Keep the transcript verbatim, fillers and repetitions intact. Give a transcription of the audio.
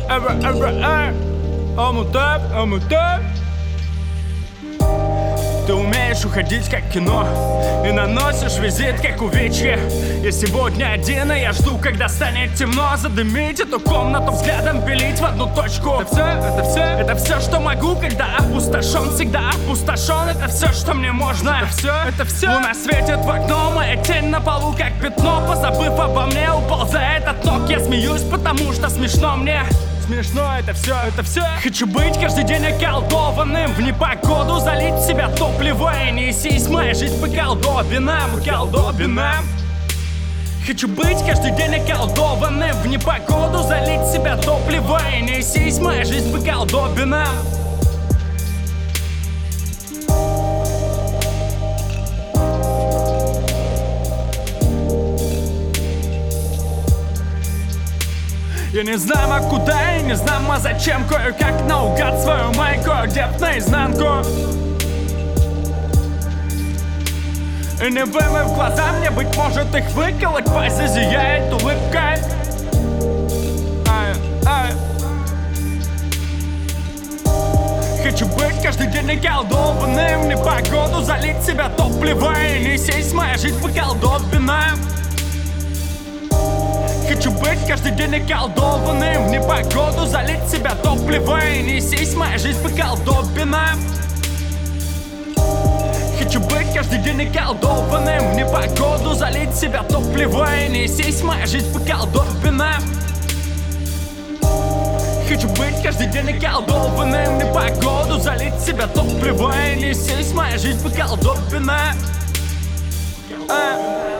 эра, эра, эра. Омутап, омутап. Ты умеешь уходить как кино и наносишь визит как увечье. Я сегодня один, и я жду, когда станет темно. Задымить эту комнату, взглядом пилить в одну точку. Это все, это все, это все, что могу, когда опустошен. Всегда опустошен, это все, что мне можно. Это все, это все. Луна светит в окно, моя тень на полу как пятно. Позабыв обо мне, уползает от ног. Я смеюсь, потому что смешно мне. Смешно, это все, это все. Хочу быть каждый день околдованным, в непогоду залить в себя топливо и несись, моя жизнь по колдобинам, колдобинам. Хочу быть каждый день околдованным, в непогоду залить в себя топливо и несись, моя жизнь по колдобинам. Я не знаю, а куда, и не знаю, а зачем. Кое-как наугад свою майку одет наизнанку. И не вымыв глаза, мне, быть может, их выколоть. Пасть зазияет улыбкой. Ай, ай. Хочу быть каждый день околдованным, в непогоду залить в себя топливо и несись, моя жизнь по колдобинам. Хочу быть каждый день околдованным, в непогоду залить в себя топливо и несись, моя жизнь по колдобинам. Хочу быть каждый день околдованным, в непогоду залить в себя топливо и несись, моя жизнь по колдобинам. Хочу быть каждый день околдованным, в непогоду залить в себя топливо и несись, моя жизнь по колдобинам.